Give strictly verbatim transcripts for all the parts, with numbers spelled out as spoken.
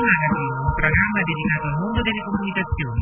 Magazine, un programma dedicato al mondo delle comunicazioni.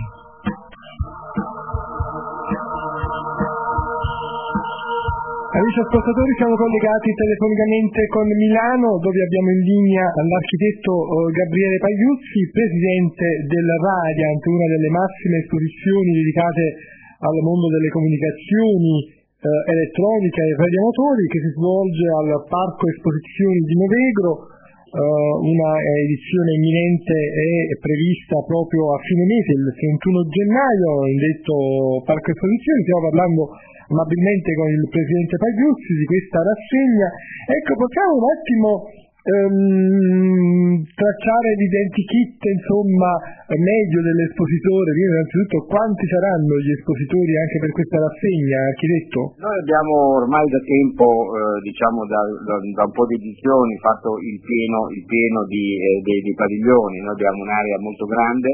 Amici ascoltatori, siamo collegati telefonicamente con Milano, dove abbiamo in linea l'architetto Gabriele Pagliuzzi, presidente del Radiant, una delle massime esposizioni dedicate al mondo delle comunicazioni eh, elettronica e radiomotori, che si svolge al Parco Esposizioni di Novegro. Uh, una edizione imminente è prevista proprio a fine mese, il trentuno gennaio, in detto Parco Esposizioni. Stiamo parlando amabilmente con il presidente Pagliuzzi di questa rassegna. Ecco, possiamo un attimo um, tracciare l'identikit, insomma, meglio dell'espositore. Quindi, innanzitutto, quanti saranno gli espositori anche per questa rassegna, architetto? Noi abbiamo ormai da tempo, eh, diciamo da, da, da un po' di edizioni, fatto il pieno, il pieno di, eh, dei, dei padiglioni. Noi abbiamo un'area molto grande,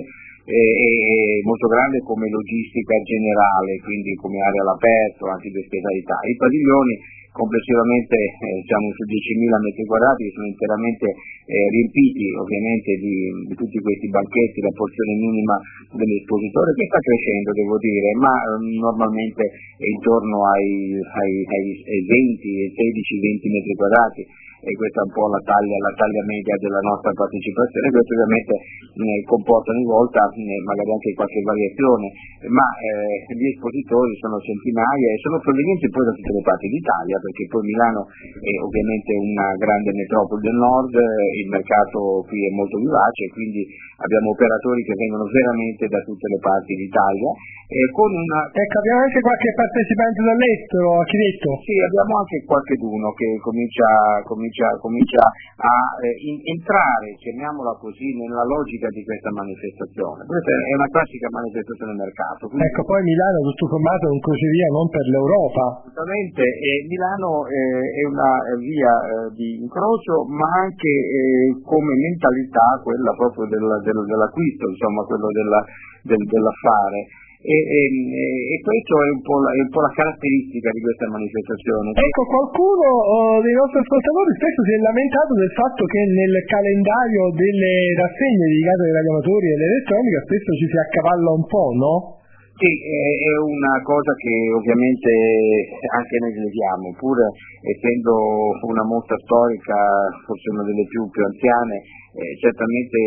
e molto grande come logistica generale, quindi come area all'aperto, anche di ospitalità. I padiglioni complessivamente eh, siamo su diecimila metri quadrati, che sono interamente eh, riempiti ovviamente di, di tutti questi banchetti, la porzione minima dell'espositore, che sta crescendo, devo dire, ma eh, normalmente è intorno ai, ai, ai venti, sedici venti metri quadrati. E questa è un po' la taglia, la taglia media della nostra partecipazione. Questo ovviamente eh, comporta ogni volta eh, magari anche qualche variazione, ma eh, gli espositori sono centinaia e sono provenienti poi da tutte le parti d'Italia, perché poi Milano è ovviamente una grande metropoli del nord, eh, il mercato qui è molto vivace, quindi abbiamo operatori che vengono veramente da tutte le parti d'Italia. E con una... Ecco, abbiamo anche qualche partecipante dall'estero, architetto? Sì, abbiamo anche qualcheduno che comincia, comincia, comincia a eh, in, entrare, chiamiamola così, nella logica di questa manifestazione. Questa è una classica manifestazione del mercato. Quindi... Ecco, poi Milano tutto sommato è un crocevia non per l'Europa. Assolutamente, e Milano eh, è una via eh, di incrocio, ma anche eh, come mentalità quella proprio del, del, dell'acquisto, insomma, quello della, del, dell'affare. E, e, e questo è un, po' la, è un po' la caratteristica di questa manifestazione. Ecco, qualcuno oh, dei nostri ascoltatori spesso si è lamentato del fatto che nel calendario delle rassegne dedicate ai radioamatori e all'elettronica spesso ci si accavalla un po', no? Sì, è una cosa che ovviamente anche noi vediamo, pur essendo una mostra storica, forse una delle più, più anziane, eh, certamente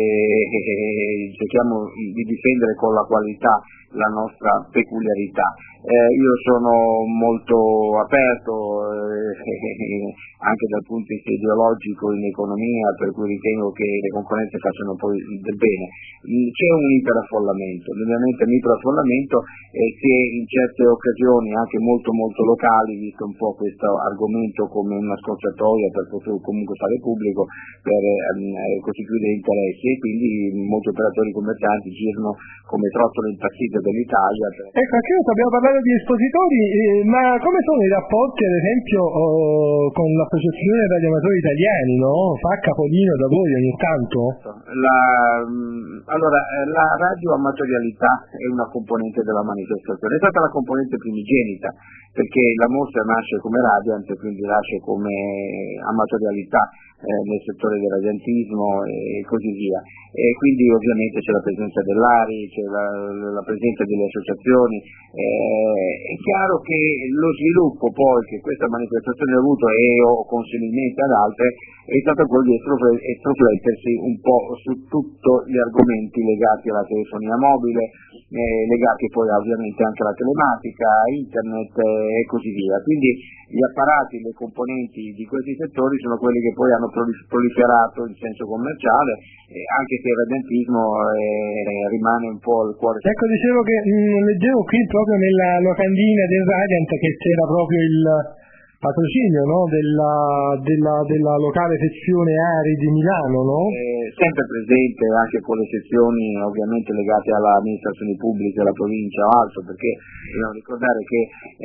eh, cerchiamo di difendere con la qualità la nostra peculiarità. Eh, io sono molto aperto eh, anche dal punto di vista ideologico in economia, per cui ritengo che le concorrenze facciano poi del bene. C'è un iperaffollamento, ovviamente l'iperaffollamento eh, che in certe occasioni anche molto molto locali, visto un po' questo argomento come una scorciatoia per poter comunque fare pubblico, per eh, costituire interessi, e quindi molti operatori commercianti girano come trottole impazzite dell'Italia. Ecco, anche io abbiamo parlato di espositori, eh, ma come sono i rapporti ad esempio oh, con l'Associazione Radioamatori Italiani, no? Fa capolino da voi ogni tanto? La, allora, la radioamatorialità è una componente della manifestazione, è stata la componente primigenita, perché la mostra nasce come Radiant, quindi nasce come amatorialità eh, nel settore del radiantismo e così via. E quindi ovviamente c'è la presenza dell'A R I, c'è la, la presenza delle associazioni. Eh, è chiaro che lo sviluppo poi che questa manifestazione ha avuto, e o conseguentemente ad altre, è stato quello di estroflettersi un po' su tutti gli argomenti legati alla telefonia mobile, eh, legati poi ovviamente anche alla telematica, a internet eh, e così via. Quindi gli apparati, le componenti di questi settori sono quelli che poi hanno proliferato in senso commerciale, eh, anche se il radiantismo eh, rimane un po' il cuore. Ecco, dicevo che mh, leggevo qui proprio nella locandina del Radiant che c'era proprio il patrocinio, no? della, della, della locale sezione A R I di Milano, no? Eh, sempre presente anche con le sezioni ovviamente legate alle amministrazioni pubbliche, alla provincia o altro, perché dobbiamo ricordare che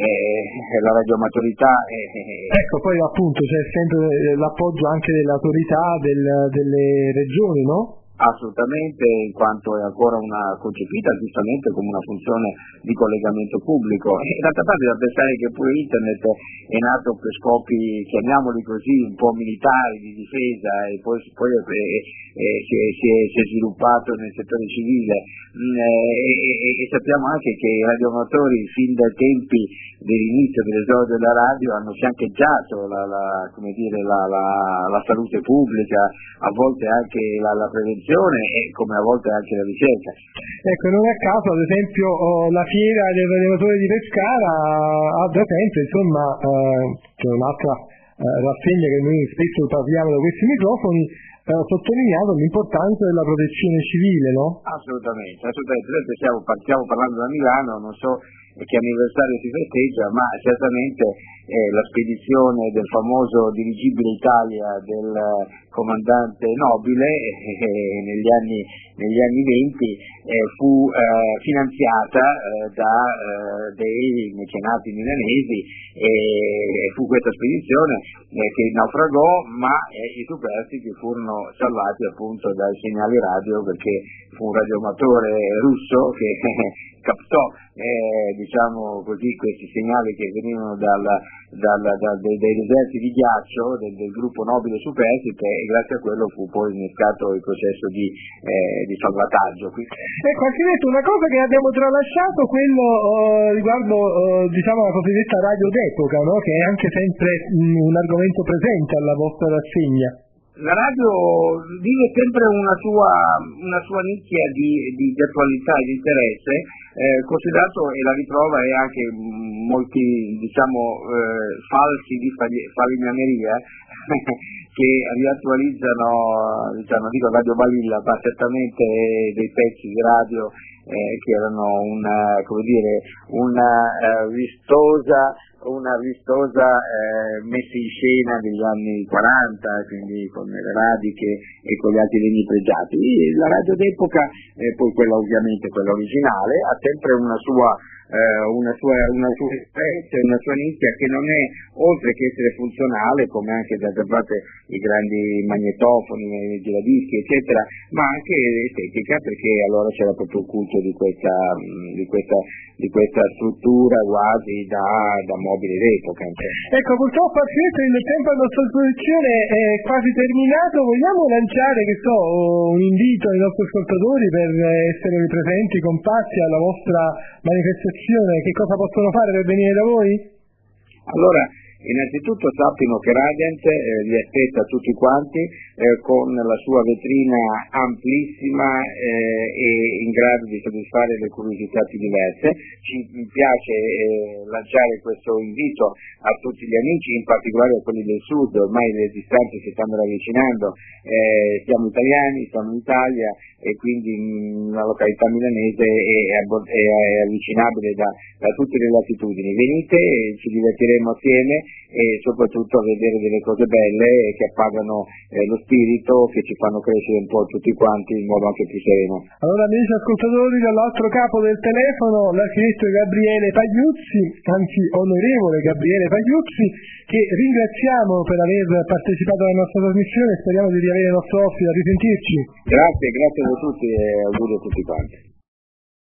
eh, la radioamatorità è... Ecco, poi appunto c'è sempre l'appoggio anche dell'autorità del, delle regioni, no? Assolutamente, in quanto è ancora una concepita giustamente come una funzione di collegamento pubblico. E d'altra parte da pensare che pure internet è nato per scopi, chiamiamoli così, un po' militari, di difesa, e poi, poi è, è, è, si, è, si, è, si è sviluppato nel settore civile. E, e, e sappiamo anche che i radioamatori fin dai tempi dell'inizio dell'esordio della radio hanno fiancheggiato la, la, come dire, la, la, la salute pubblica, a volte anche la, la prevenzione e come a volte anche la ricerca. Ecco, non a caso ad esempio oh, la fiera del radioamatore di Pescara ha da sempre, insomma, eh, che è un'altra eh, rassegna che noi spesso parliamo da questi microfoni, eh, ho sottolineato l'importanza della protezione civile, no? Assolutamente, assolutamente. Stiamo, stiamo parlando da Milano, non so che anniversario si festeggia, ma certamente eh, la spedizione del famoso dirigibile Italia del comandante Nobile eh, negli anni negli anni venti eh, fu eh, finanziata eh, da eh, dei mecenati milanesi e fu questa spedizione eh, che naufragò, ma eh, i superstiti furono salvati appunto dai segnali radio, perché fu un radioamatore russo che captò eh, diciamo così questi segnali che venivano dalla, dalla, da, dai, dai deserti di ghiaccio del, del gruppo nobile superstite, e grazie a quello fu poi innescato il processo di, eh, di salvataggio. Ecco, anche detto una cosa che abbiamo tralasciato, quello uh, riguardo uh, diciamo la cosiddetta radio d'epoca, no? Che è anche sempre mh, un argomento presente alla vostra rassegna. La radio vive sempre una sua, una sua nicchia di, di, di attualità e di interesse, eh, considerato, e la riprova è anche molti diciamo eh, falsi di falegnameria che riattualizzano, diciamo, dico Radio Balilla, ma certamente dei pezzi di radio eh, che erano una, come dire, una eh, vistosa una vistosa eh, messa in scena degli anni quaranta, quindi con le radiche e con gli altri legni pregiati. La radio d'epoca, eh, poi quella ovviamente quella originale, ha sempre una sua eh, una sua una sua esperienza, una sua nicchia, che non è, oltre che essere funzionale, come anche d'altra parte i grandi magnetofoni, i giradischi eccetera, ma anche estetica, perché allora c'era proprio il culto di questa di questa di questa struttura quasi da, da mobile d'epoca. Ecco, purtroppo il tempo a nostra disposizione è quasi terminato. Vogliamo lanciare, che so, un invito ai nostri ascoltatori per essere presenti, compatti alla vostra manifestazione? Che cosa possono fare per venire da voi? Allora, innanzitutto sappino che Radiant eh, vi aspetta tutti quanti eh, con la sua vetrina amplissima eh, e in grado di soddisfare le curiosità più diverse. Ci piace eh, lanciare questo invito a tutti gli amici, in particolare a quelli del sud. Ormai le distanze si stanno ravvicinando, eh, siamo italiani, siamo in Italia, e quindi mh, la località milanese è, è, è avvicinabile da, da tutte le latitudini. Venite, ci divertiremo assieme e soprattutto a vedere delle cose belle che appagano eh, lo spirito, che ci fanno crescere un po' tutti quanti in modo anche più sereno. Allora, amici ascoltatori, dall'altro capo del telefono l'architetto Gabriele Pagliuzzi, anzi onorevole Gabriele Pagliuzzi, che ringraziamo per aver partecipato alla nostra trasmissione. Speriamo di riavere il nostro ospite. A risentirci. Grazie, grazie a tutti e auguri a tutti quanti.